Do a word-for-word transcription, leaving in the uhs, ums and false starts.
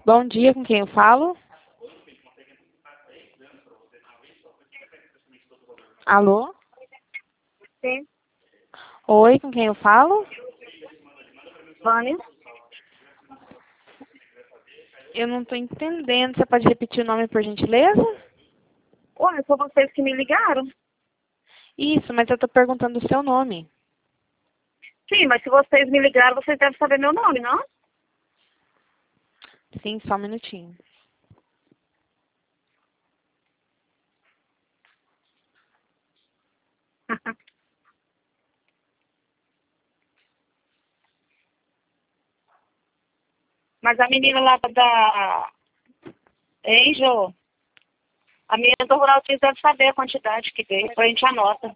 Bom dia, com quem eu falo? Alô? Sim, Oi, com quem eu falo? Vânia. Eu não estou entendendo. Você pode repetir o nome, por gentileza? Ué, foi vocês que me ligaram? Isso, mas eu estou perguntando o seu nome. Sim, mas se vocês me ligaram, vocês devem saber meu nome, não? Sim, só um minutinho. Mas a menina lá da Angel, a menina do Rural Três deve saber a quantidade que veio, depois a gente anota.